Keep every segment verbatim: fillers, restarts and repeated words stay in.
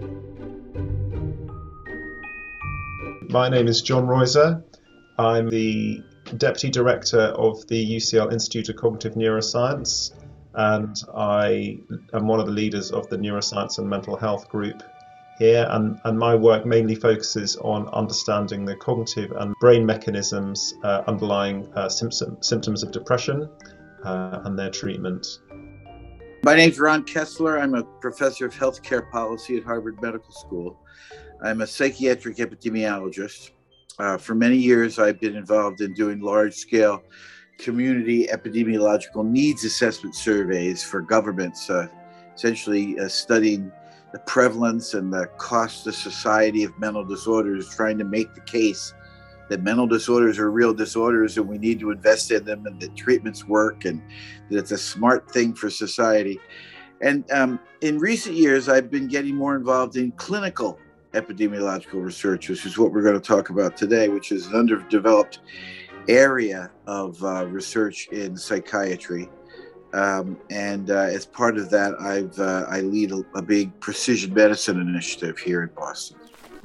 My name is John Reuser. I'm the Deputy Director of the U C L Institute of Cognitive Neuroscience, and I am one of the leaders of the Neuroscience and Mental Health group here, and, and my work mainly focuses on understanding the cognitive and brain mechanisms uh, underlying uh, symptom, symptoms of depression uh, and their treatment. My name is Ron Kessler. I'm a professor of healthcare policy at Harvard Medical School. I'm a psychiatric epidemiologist. Uh, for many years, I've been involved in doing large-scale community epidemiological needs assessment surveys for governments, uh, essentially uh, studying the prevalence and the cost to society of mental disorders, trying to make the case that mental disorders are real disorders and we need to invest in them, and that treatments work, and that it's a smart thing for society. And um, in recent years, I've been getting more involved in clinical epidemiological research, which is what we're going to talk about today, which is an underdeveloped area of uh, research in psychiatry. Um, and uh, as part of that, I've uh, I lead a, a big precision medicine initiative here in Boston.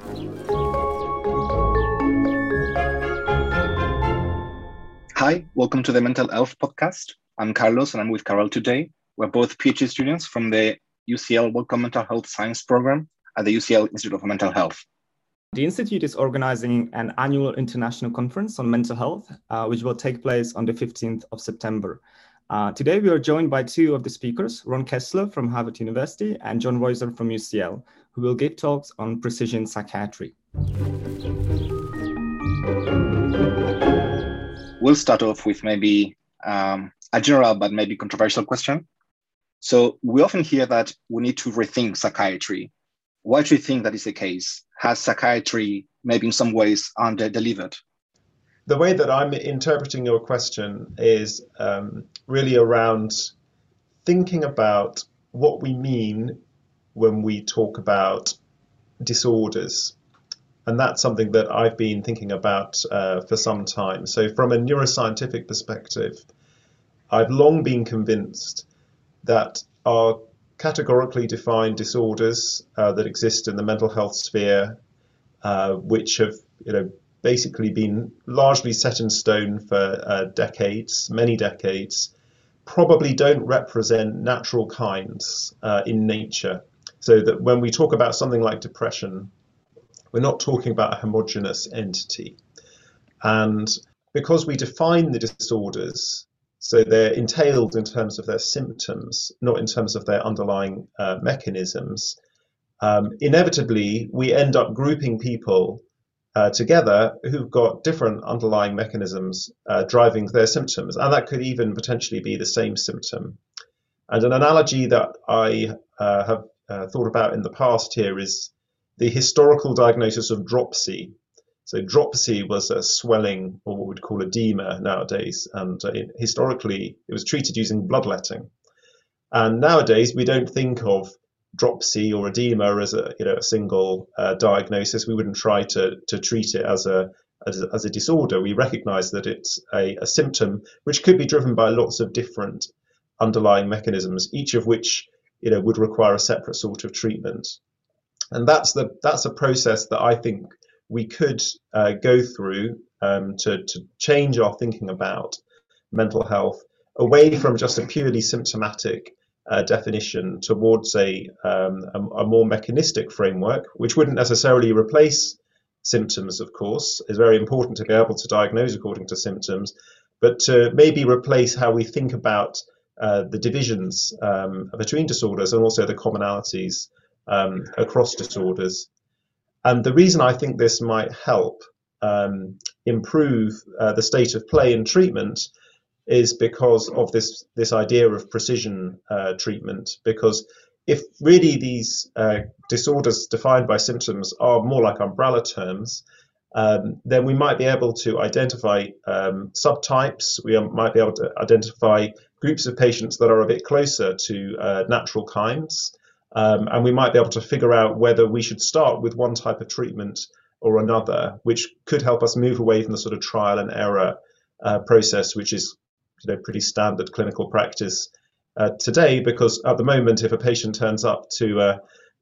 Hi, welcome to the Mental Health Podcast. I'm Carlos, and I'm with Carol today. We're both PhD students from the U C L Wellcome Mental Health Science Program at the U C L Institute of Mental Health. The Institute is organizing an annual international conference on mental health, uh, which will take place on the fifteenth of September. Uh, today, we are joined by two of the speakers, Ron Kessler from Harvard University and John Reuser from U C L, who will give talks on precision psychiatry. We'll start off with maybe um, a general but maybe controversial question. So we often hear that we need to rethink psychiatry. Why do you think that is the case? Has psychiatry maybe in some ways under-delivered? The way that I'm interpreting your question is um, really around thinking about what we mean when we talk about disorders. And that's something that I've been thinking about uh, for some time. So from a neuroscientific perspective, I've long been convinced that our categorically defined disorders uh, that exist in the mental health sphere, uh, which have, you know, basically been largely set in stone for uh, decades, many decades, probably don't represent natural kinds uh, in nature. So that when we talk about something like depression, we're not talking about a homogeneous entity. And because we define the disorders, so they're entailed in terms of their symptoms, not in terms of their underlying uh, mechanisms. Um, inevitably, we end up grouping people uh, together who've got different underlying mechanisms uh, driving their symptoms, and that could even potentially be the same symptom. And an analogy that I uh, have uh, thought about in the past here is the historical diagnosis of dropsy. So dropsy was a swelling, or what we'd call edema nowadays, and uh, it, historically it was treated using bloodletting. And nowadays we don't think of dropsy or edema as a you know a single uh, diagnosis. We wouldn't try to to treat it as a as a, as a disorder. We recognise that it's a, a symptom which could be driven by lots of different underlying mechanisms, each of which you know would require a separate sort of treatment. And that's the that's a process that I think we could uh, go through um, to, to change our thinking about mental health away from just a purely symptomatic uh, definition towards a, um, a, a more mechanistic framework, which wouldn't necessarily replace symptoms, of course. It's very important to be able to diagnose according to symptoms, but to maybe replace how we think about uh, the divisions um, between disorders and also the commonalities um, across disorders. And the reason I think this might help um, improve uh, the state of play in treatment is because of this this idea of precision uh, treatment. Because if really these uh, disorders defined by symptoms are more like umbrella terms, um, then we might be able to identify um, subtypes. We might be able to identify groups of patients that are a bit closer to uh, natural kinds. Um, and we might be able to figure out whether we should start with one type of treatment or another, which could help us move away from the sort of trial and error uh, process, which is you know, pretty standard clinical practice uh, today. Because at the moment, if a patient turns up to a,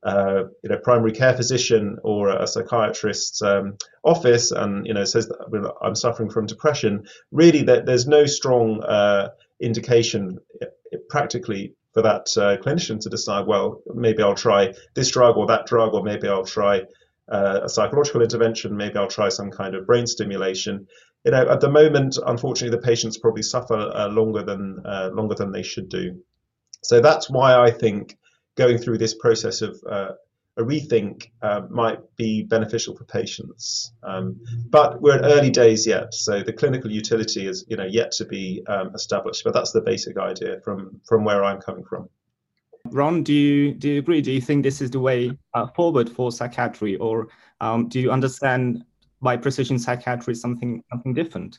uh, you know, primary care physician or a psychiatrist's um, office and, you know, says that well, I'm suffering from depression, really that there's no strong uh, indication practically for that uh, clinician to decide, well, maybe I'll try this drug or that drug, or maybe I'll try uh, a psychological intervention, maybe I'll try some kind of brain stimulation. You know, at the moment, unfortunately, the patients probably suffer uh, longer than uh, longer than they should do. So that's why I think going through this process of uh, a rethink uh, might be beneficial for patients. Um, but we're in early days yet, so the clinical utility is, you know, yet to be um, established. But that's the basic idea from from where I'm coming from. Ron, do you do you agree? Do you think this is the way uh, forward for psychiatry, or um, do you understand by precision psychiatry something something different?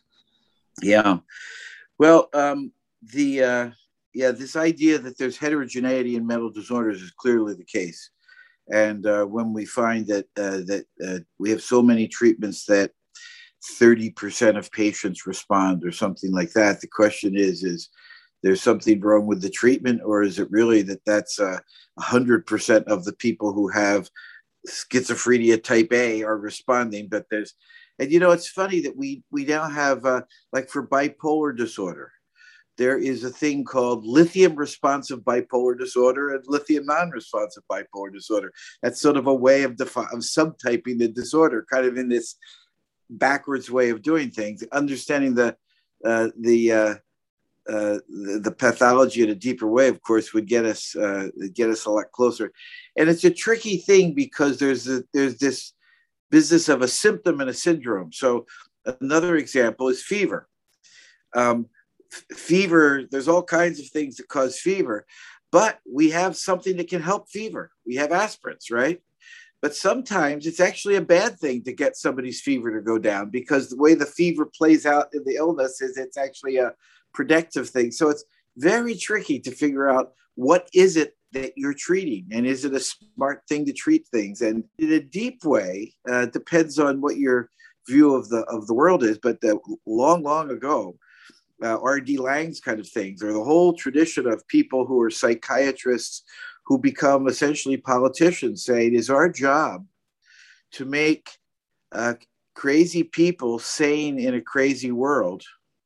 Yeah, well, um, the uh, yeah, this idea that there's heterogeneity in mental disorders is clearly the case. And uh, when we find that uh, that uh, we have so many treatments that thirty percent of patients respond or something like that, the question is, is there's something wrong with the treatment, or is it really that that's uh, one hundred percent of the people who have schizophrenia type A are responding? But there's, and you know, it's funny that we, we now have, uh, like for bipolar disorder, there is a thing called lithium responsive bipolar disorder and lithium non-responsive bipolar disorder. That's sort of a way of, defi- of subtyping the disorder, kind of in this backwards way of doing things. Understanding the uh, the, uh, uh, the the pathology in a deeper way, of course, would get us uh, get us a lot closer. And it's a tricky thing because there's a, there's this business of a symptom and a syndrome. So another example is fever. Um, Fever, there's all kinds of things that cause fever, but we have something that can help fever. We have aspirins, right? But sometimes it's actually a bad thing to get somebody's fever to go down, because the way the fever plays out in the illness is it's actually a protective thing. So it's very tricky to figure out what is it that you're treating, and is it a smart thing to treat things? And in a deep way, uh, depends on what your view of the of the world is. But uh, long, long ago, Uh, R D Laing's kind of things, or the whole tradition of people who are psychiatrists who become essentially politicians, saying it is our job to make uh, crazy people sane in a crazy world.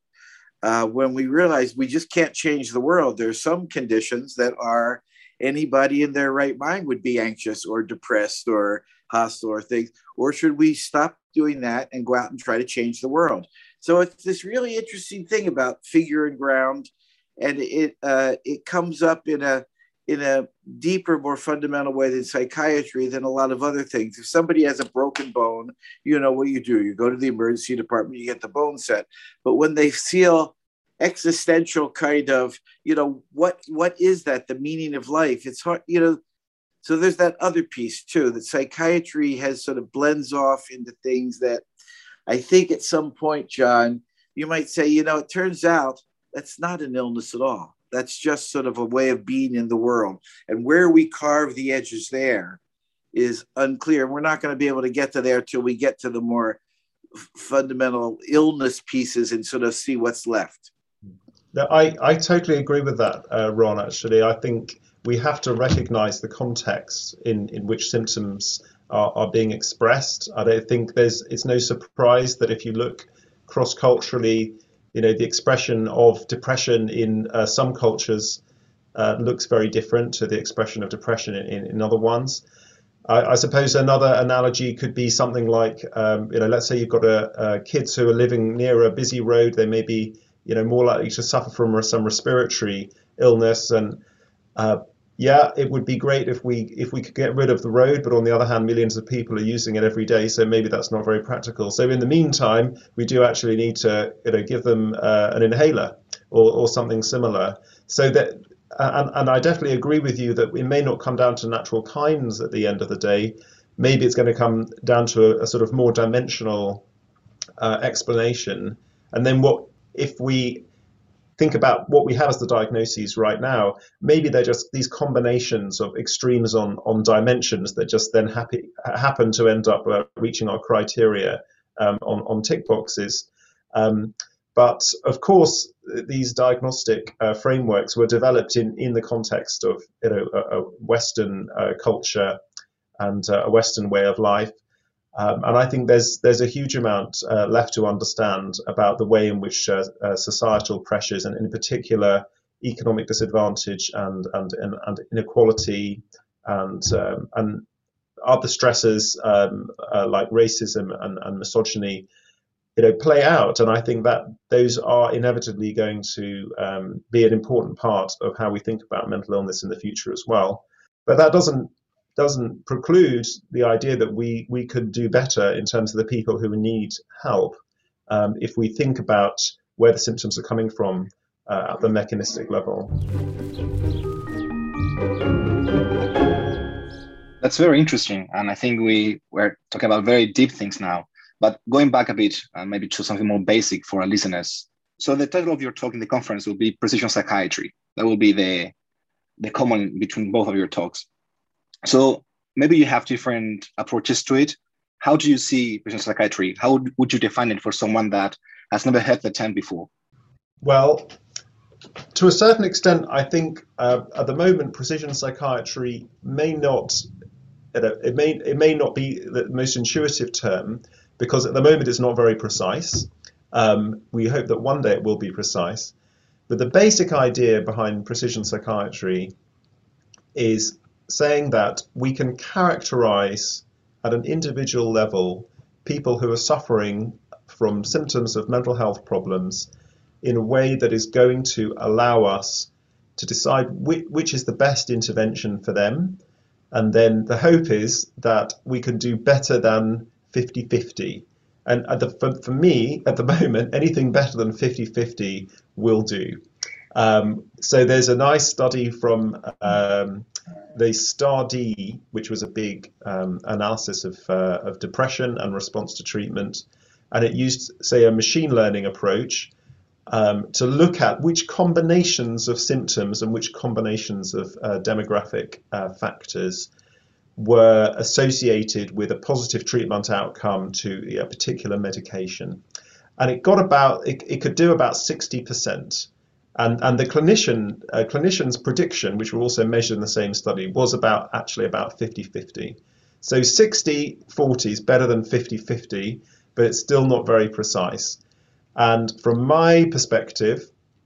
Uh, when we realize we just can't change the world, there's some conditions that are anybody in their right mind would be anxious or depressed or hostile or things. Or should we stop doing that and go out and try to change the world? So it's this really interesting thing about figure and ground, and it uh, it comes up in a in a deeper, more fundamental way than psychiatry, than a lot of other things. If somebody has a broken bone, you know what you do. You go to the emergency department, you get the bone set. But when they feel existential kind of, you know, what what is that? The meaning of life? It's hard, you know. So there's that other piece too, that psychiatry has sort of blends off into things that I think at some point, John, you might say, you know, it turns out that's not an illness at all. That's just sort of a way of being in the world. And where we carve the edges there is unclear. We're not going to be able to get to there till we get to the more fundamental illness pieces and sort of see what's left. No, I, I totally agree with that, uh, Ron, actually. I think we have to recognize the context in, in which symptoms are, are being expressed. I don't think there's, it's no surprise that if you look cross-culturally, you know, the expression of depression in uh, some cultures uh, looks very different to the expression of depression in, in, in other ones. I, I suppose another analogy could be something like, um, you know, let's say you've got a, a kids who are living near a busy road. They may be, you know, more likely to suffer from some respiratory illness, and uh, yeah, it would be great if we if we could get rid of the road, but on the other hand, millions of people are using it every day, so maybe that's not very practical. So in the meantime, we do actually need to, you know, give them uh, an inhaler or, or something similar. So that, and, and I definitely agree with you that it may not come down to natural kinds at the end of the day. Maybe it's going to come down to a, a sort of more dimensional uh, explanation. And then what if we think about what we have as the diagnoses right now, maybe they're just these combinations of extremes on, on dimensions that just then happy, happen to end up uh, reaching our criteria um, on, on tick boxes. Um, but of course, these diagnostic uh, frameworks were developed in, in the context of, you know, a, a Western uh, culture and uh, a Western way of life. Um, and I think there's there's a huge amount uh, left to understand about the way in which uh, uh, societal pressures, and in particular economic disadvantage and and and, and inequality and um, and other stressors um, uh, like racism and, and misogyny, you know, play out. And I think that those are inevitably going to um, be an important part of how we think about mental illness in the future as well. But that doesn't doesn't preclude the idea that we we could do better in terms of the people who need help um, if we think about where the symptoms are coming from uh, at the mechanistic level. That's very interesting. And I think we were talking about very deep things now. But going back a bit, uh, maybe to something more basic for our listeners. So the title of your talk in the conference will be Precision Psychiatry. That will be the, the common between both of your talks. So maybe you have different approaches to it. How do you see precision psychiatry? How would you define it for someone that has never heard the term before? Well, to a certain extent, I think uh, at the moment, precision psychiatry may not, it may, it may not be the most intuitive term, because at the moment it's not very precise. Um, we hope that one day it will be precise. But the basic idea behind precision psychiatry is saying that we can characterize at an individual level people who are suffering from symptoms of mental health problems in a way that is going to allow us to decide which, which is the best intervention for them. And then the hope is that we can do better than fifty-fifty. And at the, for, for me, at the moment, anything better than fifty-fifty will do. Um, so there's a nice study from um, the STAR-D, which was a big um, analysis of, uh, of depression and response to treatment. And it used, say, a machine learning approach um, to look at which combinations of symptoms and which combinations of uh, demographic uh, factors were associated with a positive treatment outcome to a particular medication. And it got about, it, it could do about sixty percent. And, and the clinician uh, clinician's prediction, which were also measured in the same study, was about actually about fifty-fifty. So sixty forty is better than fifty-fifty, but it's still not very precise. And from my perspective,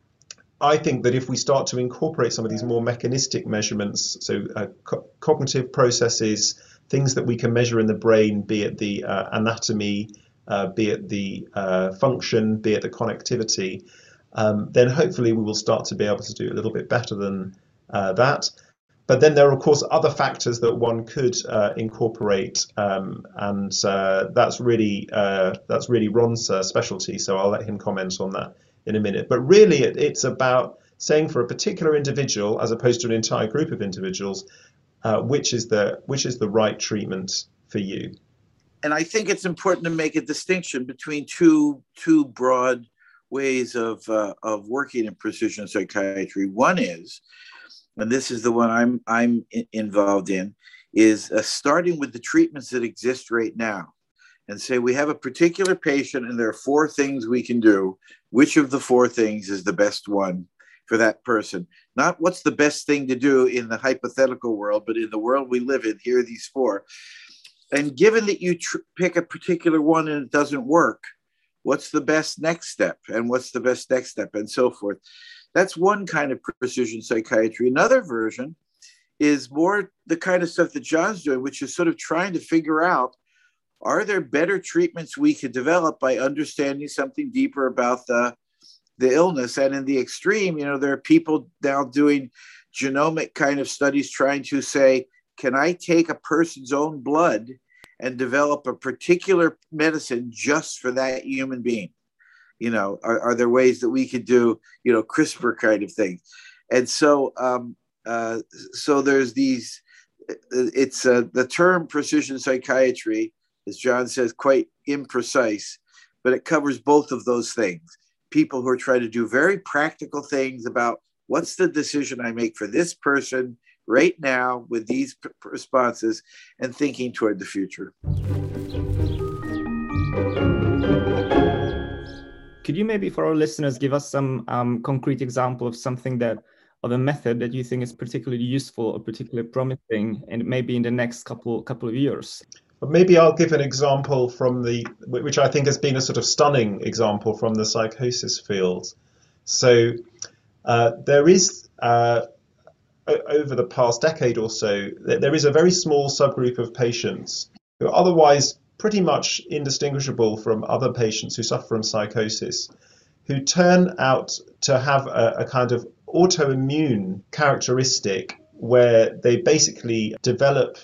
I think that if we start to incorporate some of these more mechanistic measurements, so uh, co- cognitive processes, things that we can measure in the brain, be it the uh, anatomy, uh, be it the uh, function, be it the connectivity, um, then hopefully we will start to be able to do a little bit better than uh, that. But then there are, of course, other factors that one could uh, incorporate, um, and uh, that's really uh, that's really Ron's uh, specialty. So I'll let him comment on that in a minute. But really, it, it's about saying for a particular individual, as opposed to an entire group of individuals, uh, which is the which is the right treatment for you. And I think it's important to make a distinction between two two broad ways of uh, of working in precision psychiatry. One is, and this is the one I'm I'm involved in, is uh, starting with the treatments that exist right now, and say we have a particular patient and there are four things we can do. Which of the four things is the best one for that person? Not what's the best thing to do in the hypothetical world, but in the world we live in, here are these four. And given that you tr- pick a particular one and it doesn't work, what's the best next step? And what's the best next step? And so forth. That's one kind of precision psychiatry. Another version is more the kind of stuff that John's doing, which is sort of trying to figure out, are there better treatments we could develop by understanding something deeper about the, the illness? And in the extreme, you know, there are people now doing genomic kind of studies trying to say, can I take a person's own blood and develop a particular medicine just for that human being? You know, are, are there ways that we could do, you know, CRISPR kind of things? And so, um, uh, so there's these, it's uh, the term precision psychiatry, as John says, quite imprecise, but it covers both of those things. People who are trying to do very practical things about what's the decision I make for this person right now with these p- responses, and thinking toward the future. Could you maybe for our listeners give us some um, concrete example of something that of a method that you think is particularly useful or particularly promising, and maybe in the next couple couple of years? But maybe I'll give an example from the, which I think has been a sort of stunning example from the psychosis field. So uh, there is, uh, over the past decade or so, there is a very small subgroup of patients who are otherwise pretty much indistinguishable from other patients who suffer from psychosis, who turn out to have a, a kind of autoimmune characteristic where they basically develop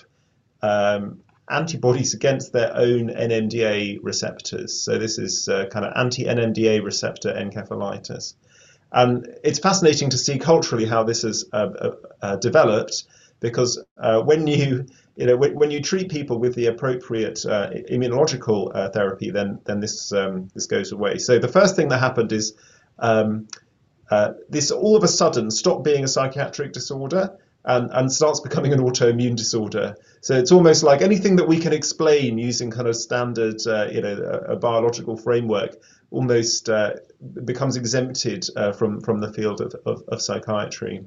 um, antibodies against their own N M D A receptors. So this is uh, kind of anti-N M D A receptor encephalitis. And it's fascinating to see culturally how this has uh, uh, uh, developed, because uh, when you you know when, when you treat people with the appropriate uh, immunological uh, therapy, then then this um, this goes away. So the first thing that happened is um, uh, this all of a sudden stopped being a psychiatric disorder and, and starts becoming an autoimmune disorder. So it's almost like anything that we can explain using kind of standard uh, you know a, a biological framework almost uh, becomes exempted uh, from from the field of, of, of psychiatry.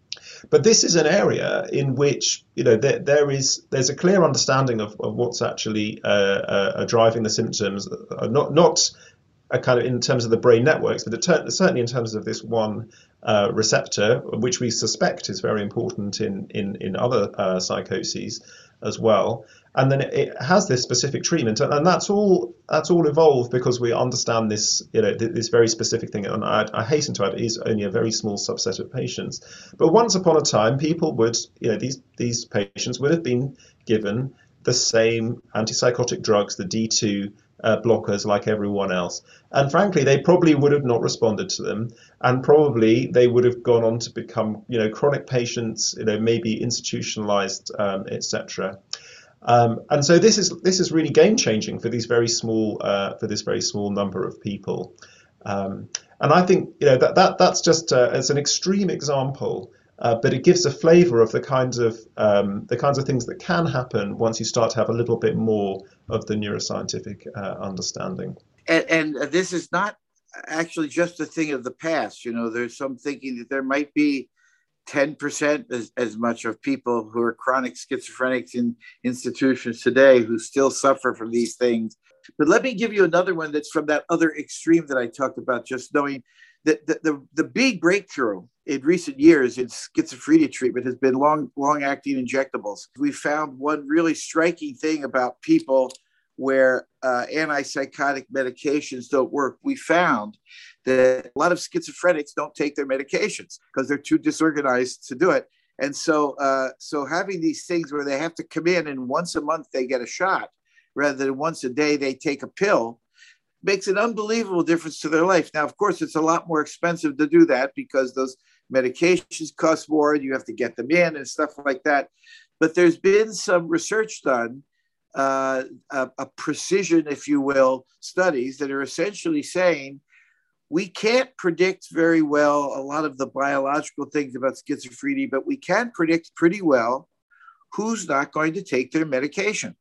But this is an area in which you know there, there is there's a clear understanding of, of what's actually uh, uh, driving the symptoms, uh, not not a kind of in terms of the brain networks, but it, certainly in terms of this one uh, receptor, which we suspect is very important in in in other uh, psychoses as well. And then it, it has this specific treatment, and, and that's all that's all evolved because we understand this you know this very specific thing. And I, I hasten to add, it is only a very small subset of patients. But once upon a time, people would you know these these patients would have been given the same antipsychotic drugs, the D two uh, blockers, like everyone else. And frankly, they probably would have not responded to them, and probably they would have gone on to become you know chronic patients, you know maybe institutionalized, um, et cetera. Um, and so this is this is really game changing for these very small uh, for this very small number of people. Um, and I think you know that that that's just uh, as an extreme example, uh, but it gives a flavour of the kinds of um, the kinds of things that can happen once you start to have a little bit more of the neuroscientific uh, understanding. And, and this is not actually just a thing of the past. You know, there's some thinking that there might be ten percent as, as much of people who are chronic schizophrenics in institutions today who still suffer from these things. But let me give you another one that's from that other extreme that I talked about, just knowing that the, the, the big breakthrough in recent years in schizophrenia treatment has been long, long-acting injectables. We found one really striking thing about people where uh, antipsychotic medications don't work. We found that a lot of schizophrenics don't take their medications because they're too disorganized to do it. And so, uh, so having these things where they have to come in and once a month they get a shot rather than once a day they take a pill makes an unbelievable difference to their life. Now, of course, it's a lot more expensive to do that because those medications cost more and you have to get them in and stuff like that. But there's been some research done, uh, a, a precision, if you will, studies that are essentially saying we can't predict very well a lot of the biological things about schizophrenia, but we can predict pretty well who's not going to take their medication.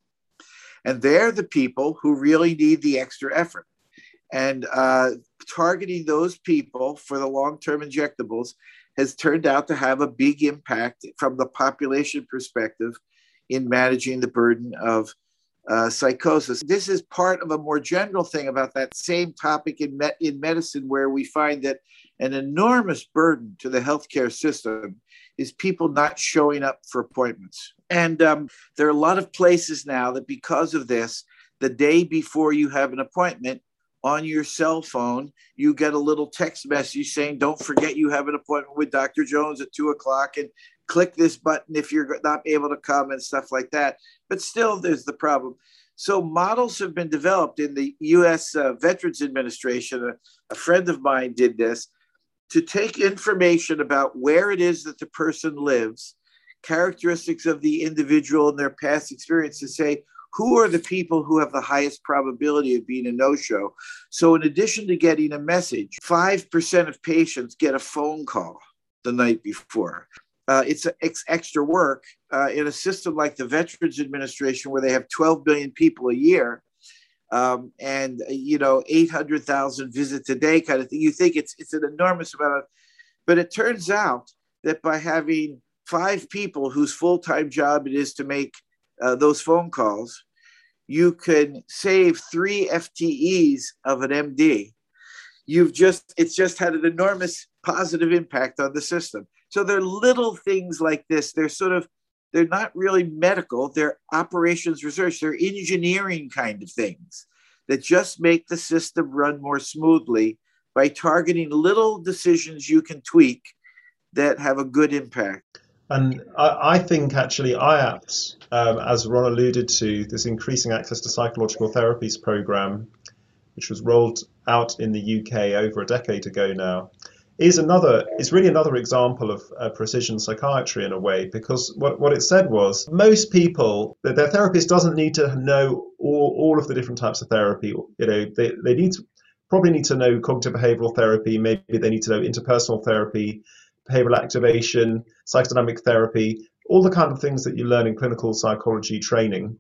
And they're the people who really need the extra effort. And uh, targeting those people for the long-term injectables has turned out to have a big impact from the population perspective in managing the burden of uh, psychosis. This is part of a more general thing about that same topic in, me- in medicine, where we find that an enormous burden to the healthcare system is people not showing up for appointments. And um, there are a lot of places now that because of this, the day before you have an appointment, on your cell phone, you get a little text message saying, don't forget you have an appointment with Doctor Jones at two o'clock and click this button if you're not able to come and stuff like that. But still, there's the problem. So models have been developed in the U S uh, Veterans Administration. A, a friend of mine did this to take information about where it is that the person lives, characteristics of the individual and their past experience, to say, who are the people who have the highest probability of being a no-show? So in addition to getting a message, five percent of patients get a phone call the night before. Uh, it's, it's extra work uh, in a system like the Veterans Administration, where they have twelve billion people a year um, and, you know, eight hundred thousand visits a day kind of thing. You think it's, it's an enormous amount of, but it turns out that by having five people whose full-time job it is to make uh, those phone calls, you can save three F T Es of an M D. You've just, it's just had an enormous positive impact on the system. So they're little things like this. They're sort of, they're not really medical, they're operations research, they're engineering kind of things that just make the system run more smoothly by targeting little decisions you can tweak that have a good impact. And I, I think actually I A P T, um, as Ron alluded to, this Increasing Access to Psychological Therapies program, which was rolled out in the U K over a decade ago now, is another, is really another example of uh, precision psychiatry in a way, because what, what it said was most people, that their therapist doesn't need to know all, all of the different types of therapy. You know, they, they need to, probably need to know cognitive behavioral therapy, maybe they need to know interpersonal therapy, behavioral activation, psychodynamic therapy, all the kind of things that you learn in clinical psychology training.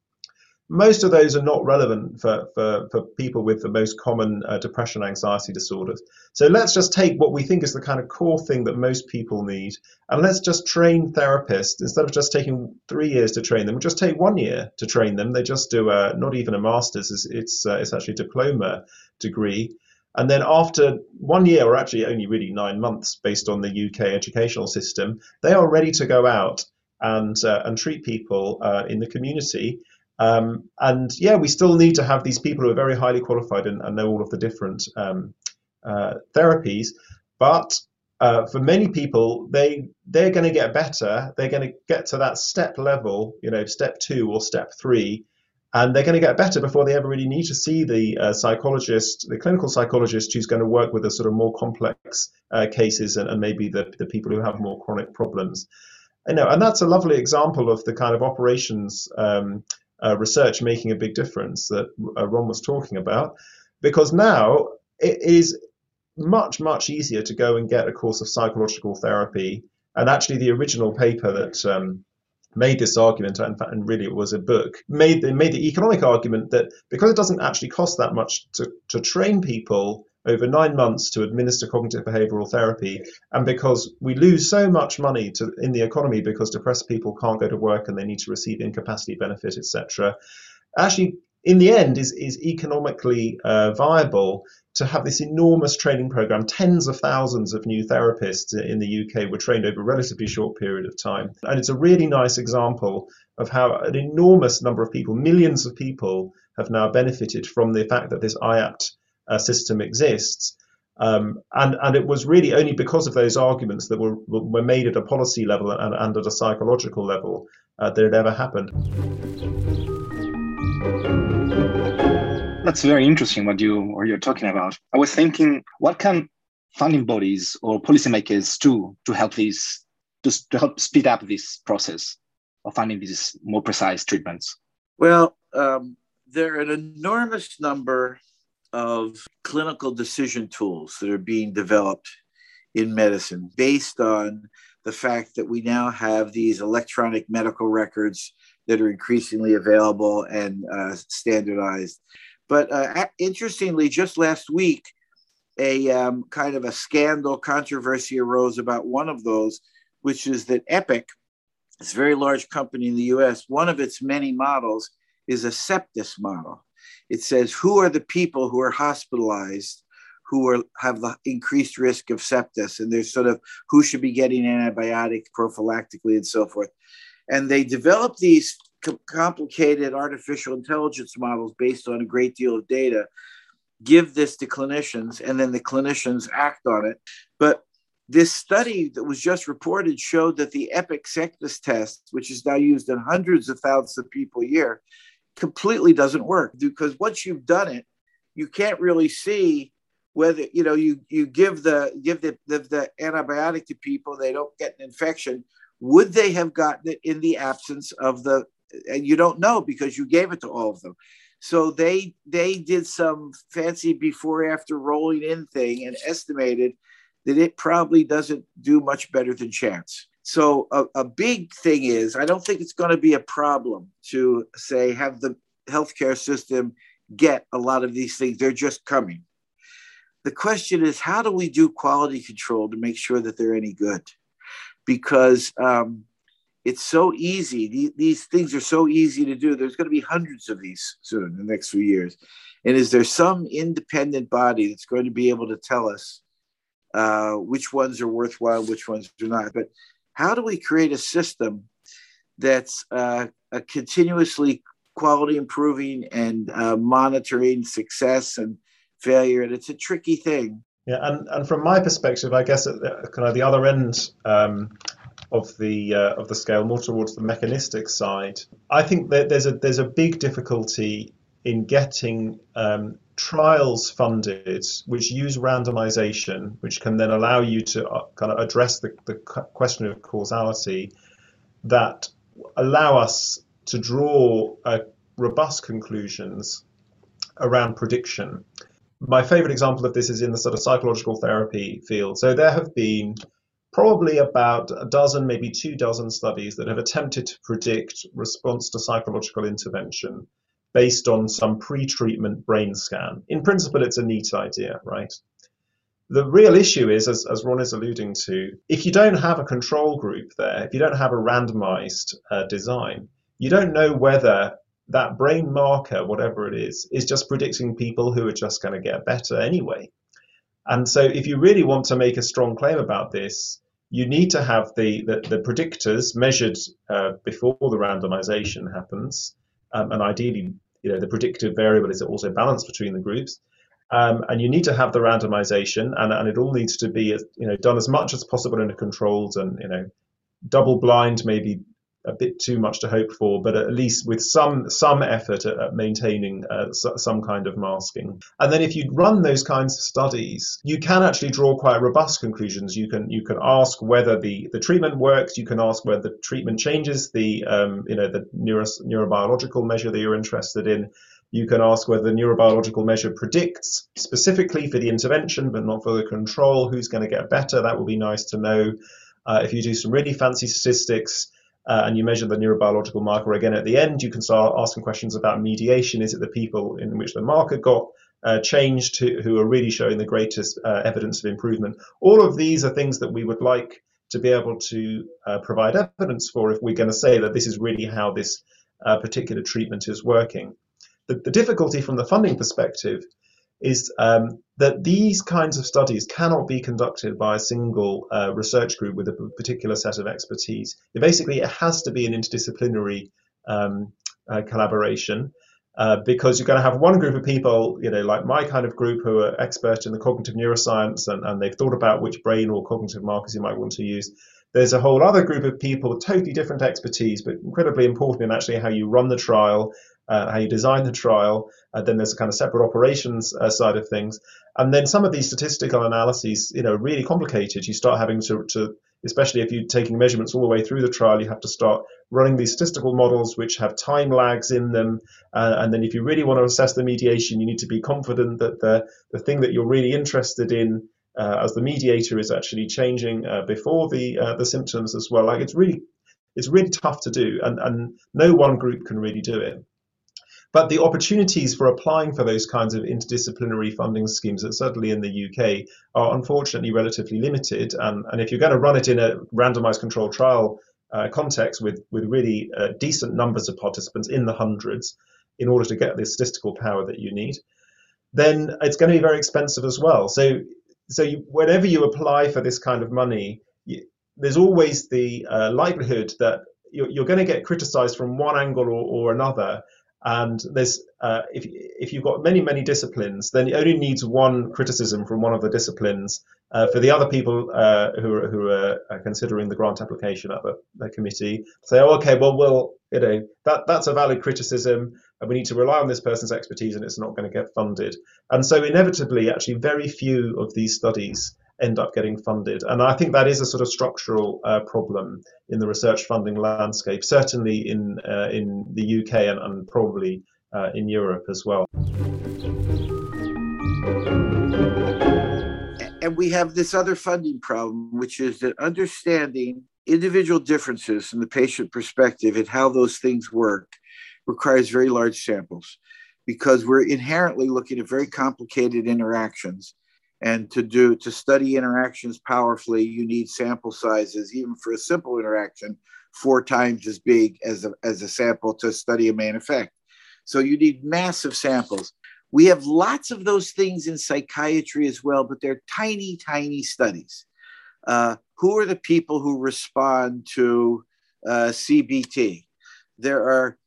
Most of those are not relevant for, for, for people with the most common uh, depression, anxiety disorders. So let's just take what we think is the kind of core thing that most people need, and let's just train therapists. Instead of just taking three years to train them, we'll just take one year to train them. They just do a, not even a master's, it's, it's, uh, it's actually a diploma degree. And then after one year, or actually only really nine months based on the U K educational system, they are ready to go out and, uh, and treat people uh, in the community. Um, and yeah, we still need to have these people who are very highly qualified and, and know all of the different um, uh, therapies. But uh, for many people, they, they're going to get better. They're going to get to that step level, you know, step two or step three, and they're going to get better before they ever really need to see the uh, psychologist, the clinical psychologist who's going to work with the sort of more complex uh, cases and, and maybe the, the people who have more chronic problems. You know, and that's a lovely example of the kind of operations um, Uh, research making a big difference that uh, Ron was talking about, because now it is much, much easier to go and get a course of psychological therapy. And actually the original paper that um, made this argument, in fact, and really it was a book, made the, made the economic argument that because it doesn't actually cost that much to, to train people over nine months to administer cognitive behavioral therapy, and because we lose so much money to, in the economy because depressed people can't go to work and they need to receive incapacity benefit, et cetera, actually, in the end, is, is economically uh, viable to have this enormous training program. Tens of thousands of new therapists in the U K were trained over a relatively short period of time. And it's a really nice example of how an enormous number of people, millions of people, have now benefited from the fact that this I A P T Uh, system exists, um, and and it was really only because of those arguments that were were made at a policy level and, and at a psychological level uh, that it ever happened. That's very interesting what you what you're talking about. I was thinking, what can funding bodies or policymakers do to help this to, to help speed up this process of finding these more precise treatments? Well, um, there are an enormous number of clinical decision tools that are being developed in medicine based on the fact that we now have these electronic medical records that are increasingly available and uh, standardized. But uh, interestingly, just last week, a um, kind of a scandal controversy arose about one of those, which is that Epic, this very large company in the U S, one of its many models is a sepsis model. It says, who are the people who are hospitalized, who are, have the increased risk of sepsis, and there's sort of who should be getting antibiotics prophylactically and so forth. And they develop these co- complicated artificial intelligence models based on a great deal of data, give this to clinicians, and then the clinicians act on it. But this study that was just reported showed that the Epic sepsis test, which is now used in hundreds of thousands of people a year, completely doesn't work, because once you've done it, you can't really see whether, you know, you, you give the give the, the, the antibiotic to people, they don't get an infection. Would they have gotten it in the absence of the, and you don't know because you gave it to all of them. So they they did some fancy before after rolling in thing and estimated that it probably doesn't do much better than chance. So a, a big thing is, I don't think it's going to be a problem to say, have the healthcare system get a lot of these things. They're just coming. The question is, how do we do quality control to make sure that they're any good? because um, it's so easy. These things are so easy to do. There's going to be hundreds of these soon in the next few years. And is there some independent body that's going to be able to tell us uh, which ones are worthwhile, which ones are not? But how do we create a system that's uh, a continuously quality improving and uh, monitoring success and failure? And it's a tricky thing. Yeah, and, and from my perspective, I guess at the, kind of the other end um, of the uh, of the scale, more towards the mechanistic side, I think that there's a there's a big difficulty in getting um, trials funded which use randomization, which can then allow you to uh, kind of address the, the question of causality, that allow us to draw uh, robust conclusions around prediction. My favorite example of this is in the sort of psychological therapy field. So there have been probably about a dozen, maybe two dozen studies that have attempted to predict response to psychological intervention based on some pre-treatment brain scan. In principle, it's a neat idea, right? The real issue is, as, as Ron is alluding to, if you don't have a control group there, if you don't have a randomized uh, design, you don't know whether that brain marker, whatever it is, is just predicting people who are just going to get better anyway. And so if you really want to make a strong claim about this, you need to have the, the, the predictors measured uh, before the randomization happens. Um, and ideally, you know, the predictive variable is also balanced between the groups. Um, and you need to have the randomization, and, and it all needs to be, you know, done as much as possible in a controlled and, you know, double blind, maybe a bit too much to hope for, but at least with some some effort at, at maintaining uh, some kind of masking. And then if you run those kinds of studies, you can actually draw quite robust conclusions. You can you can ask whether the, the treatment works. You can ask whether the treatment changes the um, you know the neuro, neurobiological measure that you're interested in. You can ask whether the neurobiological measure predicts specifically for the intervention, but not for the control, who's going to get better. That would be nice to know. Uh, if you do some really fancy statistics, Uh, and you measure the neurobiological marker again at the end, you can start asking questions about mediation. Is it the people in which the marker got uh, changed who, who are really showing the greatest uh, evidence of improvement? All of these are things that we would like to be able to uh, provide evidence for if we're going to say that this is really how this uh, particular treatment is working. The, the difficulty from the funding perspective is um, that these kinds of studies cannot be conducted by a single uh, research group with a particular set of expertise. It basically, it has to be an interdisciplinary um, uh, collaboration uh, because you're going to have one group of people, you know, like my kind of group, who are expert in the cognitive neuroscience, and, and they've thought about which brain or cognitive markers you might want to use. There's a whole other group of people with totally different expertise, but incredibly important in actually how you run the trial, uh, how you design the trial. Uh, then there's a kind of separate operations uh, side of things. And then some of these statistical analyses, you know, are really complicated. You start having to, to, especially if you're taking measurements all the way through the trial, you have to start running these statistical models which have time lags in them. Uh, and then if you really want to assess the mediation, you need to be confident that the, the thing that you're really interested in Uh, as the mediator is actually changing uh, before the uh, the symptoms as well. Like it's really it's really tough to do, and, and no one group can really do it. But the opportunities for applying for those kinds of interdisciplinary funding schemes, certainly in the U K, are unfortunately relatively limited. And, and if you're going to run it in a randomized controlled trial uh, context with, with really uh, decent numbers of participants in the hundreds in order to get the statistical power that you need, then it's going to be very expensive as well. So So you, whenever you apply for this kind of money, you, there's always the uh, likelihood that you're, you're going to get criticized from one angle or, or another. And there's uh, if if you've got many many disciplines, then it only needs one criticism from one of the disciplines uh, for the other people uh, who are who are considering the grant application at the, the committee say, oh, okay, well, well, you know, that that's a valid criticism, and we need to rely on this person's expertise, and it's not going to get funded. And so inevitably, actually, very few of these studies end up getting funded. And I think that is a sort of structural uh, problem in the research funding landscape, certainly in uh, in the U K and, and probably uh, in Europe as well. And we have this other funding problem, which is that understanding individual differences in the patient perspective and how those things work requires very large samples, because we're inherently looking at very complicated interactions. And to do to study interactions powerfully, you need sample sizes, even for a simple interaction, four times as big as a, as a sample to study a main effect. So you need massive samples. We have lots of those things in psychiatry as well, but they're tiny, tiny studies. Uh, who are the people who respond to uh, C B T? There are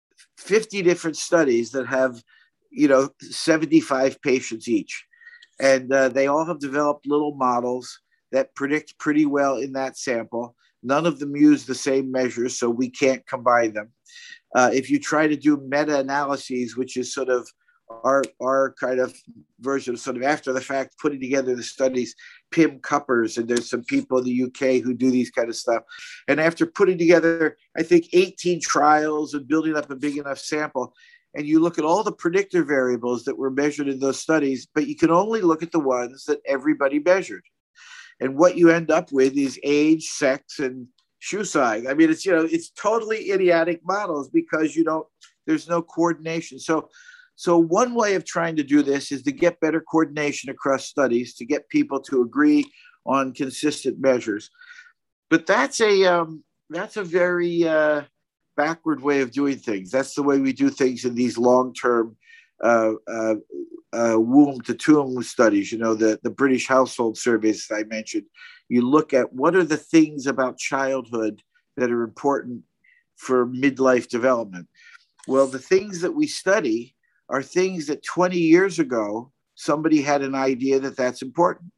fifty different studies that have, you know, seventy-five patients each. And uh, they all have developed little models that predict pretty well in that sample. None of them use the same measures, so we can't combine them. Uh, if you try to do meta-analyses, which is sort of our, our kind of version of sort of after the fact, putting together the studies, Pim Cuppers, and there's some people in the U K who do these kind of stuff. And after putting together, I think, eighteen trials and building up a big enough sample, and you look at all the predictor variables that were measured in those studies, but you can only look at the ones that everybody measured. And what you end up with is age, sex, and shoe size. I mean, it's, you know, it's totally idiotic models because you don't, there's no coordination. So, so one way of trying to do this is to get better coordination across studies, to get people to agree on consistent measures. But that's a, um, that's a very, uh, backward way of doing things. That's the way we do things in these long-term uh, uh, uh, womb to tomb studies. You know, the, the British household surveys I mentioned. You look at what are the things about childhood that are important for midlife development. Well, the things that we study are things that twenty years ago, somebody had an idea that that's important.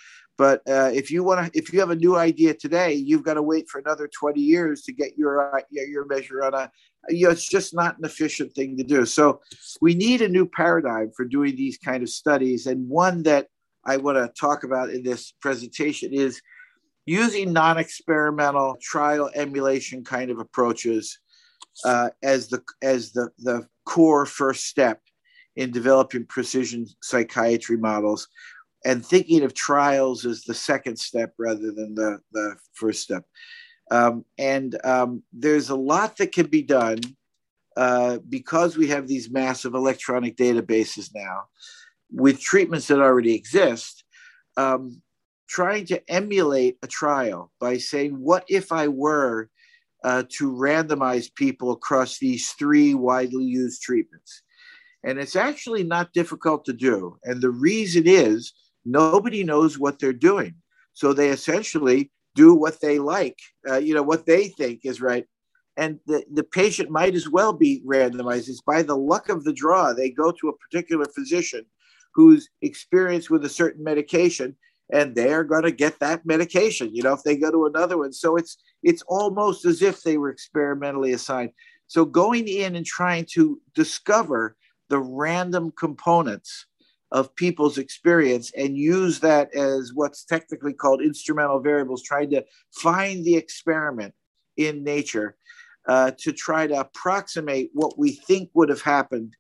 But uh, if you want to, if you have a new idea today, you've got to wait for another twenty years to get your uh, your measure on a. You know, it's just not an efficient thing to do. So we need a new paradigm for doing these kind of studies. And one that I want to talk about in this presentation is using non-experimental trial emulation kind of approaches uh, as the as the the core first step in developing precision psychiatry models, and thinking of trials as the second step rather than the, the first step. Um, and um, there's a lot that can be done uh, because we have these massive electronic databases now with treatments that already exist, um, trying to emulate a trial by saying, what if I were uh, to randomize people across these three widely used treatments? And it's actually not difficult to do. And the reason is, nobody knows what they're doing. So they essentially do what they like, uh, you know, what they think is right. And the, the patient might as well be randomized. It's by the luck of the draw. They go to a particular physician who's experienced with a certain medication, and they're going to get that medication, you know, if they go to another one. So it's, it's almost as if they were experimentally assigned. So going in and trying to discover the random components of people's experience and use that as what's technically called instrumental variables, trying to find the experiment in nature uh, to try to approximate what we think would have happened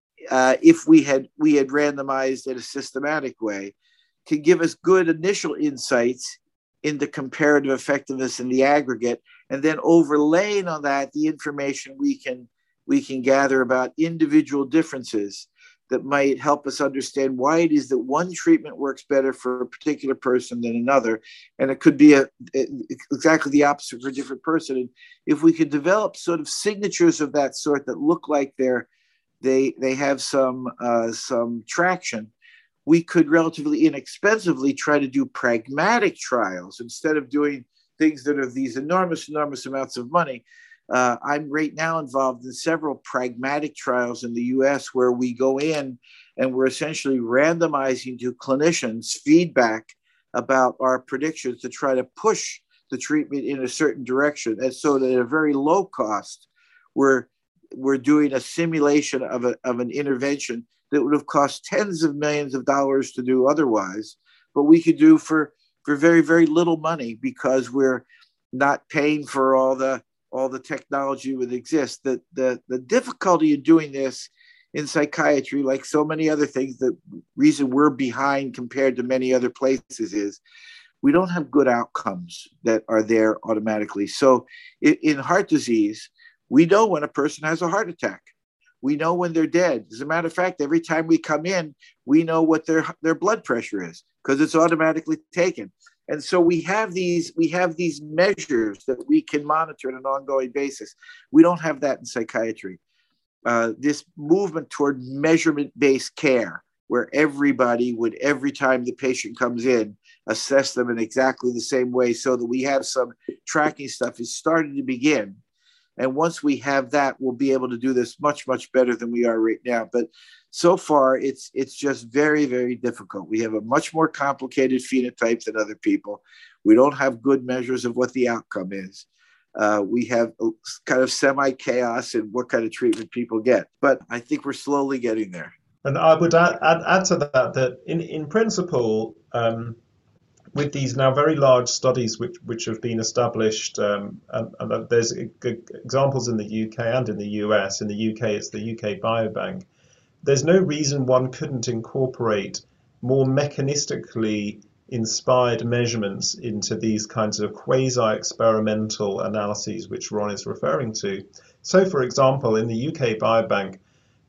uh, if we had we had randomized in a systematic way, can give us good initial insights into comparative effectiveness in the aggregate, and then overlaying on that the information we can we can gather about individual differences that might help us understand why it is that one treatment works better for a particular person than another. And it could be a, exactly the opposite for a different person. And if we could develop sort of signatures of that sort that look like they're, they, they have some, uh, some traction, we could relatively inexpensively try to do pragmatic trials instead of doing things that are these enormous, enormous amounts of money. Uh, I'm right now involved in several pragmatic trials in the U S where we go in and we're essentially randomizing to clinicians feedback about our predictions to try to push the treatment in a certain direction. And so that at a very low cost, we're, we're doing a simulation of, a, of an intervention that would have cost tens of millions of dollars to do otherwise, but we could do for, for very, very little money because we're not paying for all the all the technology would exist. The, the, the difficulty in doing this in psychiatry, like so many other things, the reason we're behind compared to many other places is we don't have good outcomes that are there automatically. So in, in heart disease, we know when a person has a heart attack. We know when they're dead. As a matter of fact, every time we come in, we know what their, their blood pressure is because it's automatically taken. And so we have these we have these measures that we can monitor on an ongoing basis. We don't have that in psychiatry. Uh, this movement toward measurement-based care, where everybody would, every time the patient comes in, assess them in exactly the same way so that we have some tracking stuff, is starting to begin. And once we have that, we'll be able to do this much, much better than we are right now. But so far, it's it's just very, very difficult. We have a much more complicated phenotype than other people. We don't have good measures of what the outcome is. Uh, we have a kind of semi-chaos in what kind of treatment people get. But I think we're slowly getting there. And I would add, add, add to that that in, in principle, um, with these now very large studies which, which have been established, um, and, and there's examples in the U K and in the U S. In the U K, it's the U K Biobank. There's no reason one couldn't incorporate more mechanistically inspired measurements into these kinds of quasi-experimental analyses which Ron is referring to. So, for example, in the U K Biobank,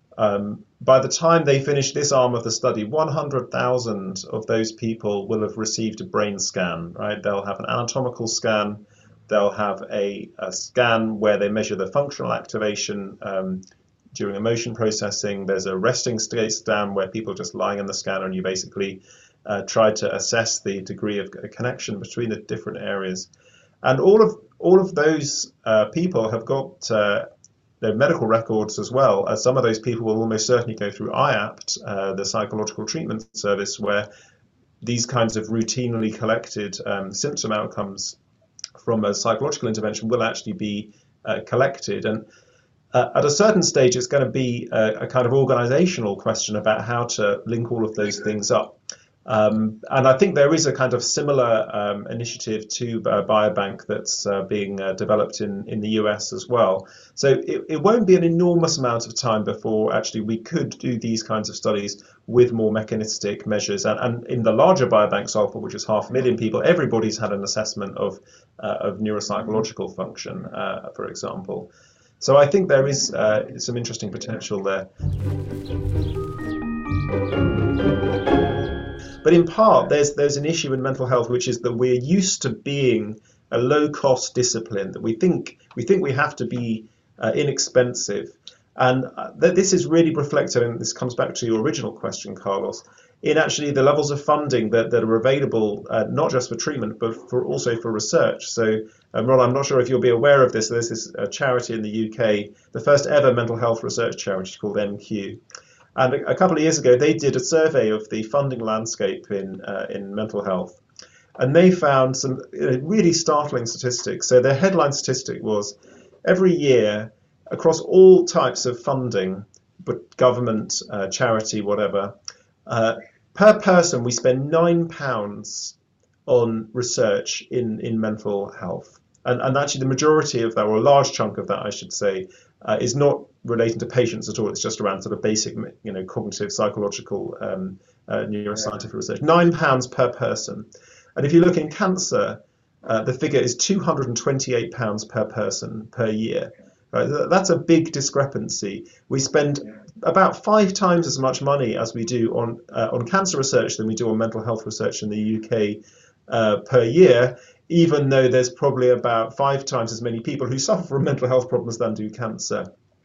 Um, by the time they finish this arm of the study, one hundred thousand of those people will have received a brain scan, right? They'll have an anatomical scan, they'll have a, a scan where they measure the functional activation um, during emotion processing. There's a resting state scan where people are just lying in the scanner and you basically uh, try to assess the degree of connection between the different areas. And all of all of those uh, people have got uh, their medical records as well, as some of those people will almost certainly go through I A P T, uh, the psychological treatment service, where these kinds of routinely collected um, symptom outcomes from a psychological intervention will actually be uh, collected. And uh, at a certain stage, it's going to be a, a kind of organizational question about how to link all of those things up. Um, and I think there is a kind of similar um, initiative to uh, Biobank that's uh, being uh, developed in, in the U S as well. So it, it won't be an enormous amount of time before actually we could do these kinds of studies with more mechanistic measures. And, and in the larger Biobank sample, which is half a million people, everybody's had an assessment of, uh, of neuropsychological function, uh, for example. So I think there is uh, some interesting potential there. But in part, there's there's an issue in mental health, which is that we're used to being a low-cost discipline, that we think we think we have to be uh, inexpensive, and uh, that this is really reflected, and this comes back to your original question, Carlos, in actually the levels of funding that, that are available, uh, not just for treatment, but for also for research. So, um, Ron, I'm not sure if you'll be aware of this. There's this uh, charity in the U K, the first ever mental health research charity called M Q. And a couple of years ago, they did a survey of the funding landscape in uh, in mental health, and they found some really startling statistics. So their headline statistic was, every year, across all types of funding, but government, uh, charity, whatever, uh, per person we spend nine pounds on research in, in mental health. And, and actually the majority of that, or a large chunk of that, I should say, uh, is not relating to patients at all. It's just around sort of basic, you know, cognitive, psychological, um, uh, neuroscientific research. Nine pounds per person. And if you look in cancer, uh, the figure is two hundred twenty-eight pounds per person per year. Right? That's a big discrepancy. We spend about five times as much money as we do on uh, on cancer research than we do on mental health research in the U K uh, per year, even though there's probably about five times as many people who suffer from mental health problems than do cancer.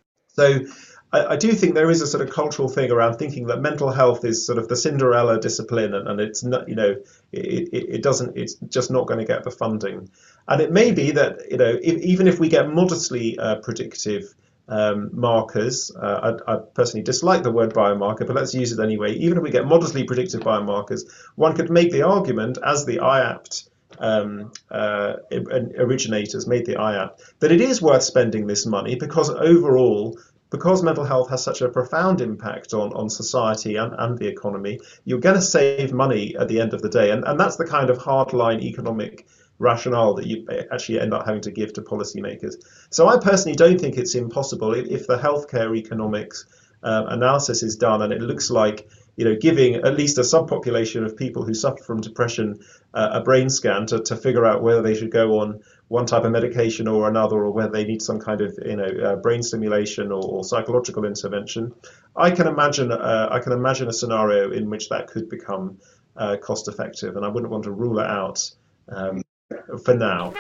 So I, I do think there is a sort of cultural thing around thinking that mental health is sort of the Cinderella discipline, and, and it's not, you know, it, it, it doesn't, it's just not going to get the funding. And it may be that, you know, if, even if we get modestly uh, predictive um, markers, uh, I, I personally dislike the word biomarker, but let's use it anyway. Even if we get modestly predictive biomarkers, one could make the argument, as the I A P T Um, uh, originators made the I A P T, that it is worth spending this money because overall, because mental health has such a profound impact on, on society and, and the economy, you're going to save money at the end of the day. And, and that's the kind of hardline economic rationale that you actually end up having to give to policymakers. So I personally don't think it's impossible if, if the healthcare economics uh, analysis is done and it looks like you know, giving at least a subpopulation of people who suffer from depression uh, a brain scan to, to figure out whether they should go on one type of medication or another, or whether they need some kind of, you know, uh, brain stimulation or, or psychological intervention. I can imagine uh, I can imagine a scenario in which that could become uh, cost effective, and I wouldn't want to rule it out um, for now.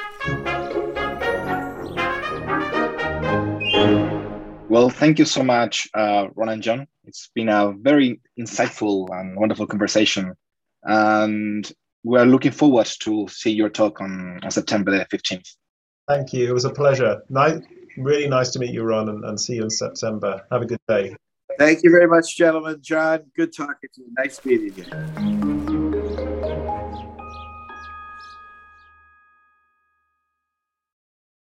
Well, thank you so much, uh, Ron and John. It's been a very insightful and wonderful conversation. And we're looking forward to see your talk on, on September the fifteenth. Thank you. It was a pleasure. Nice, really nice to meet you, Ron, and, and see you in September. Have a good day. Thank you very much, gentlemen. John, good talking to you. Nice meeting you.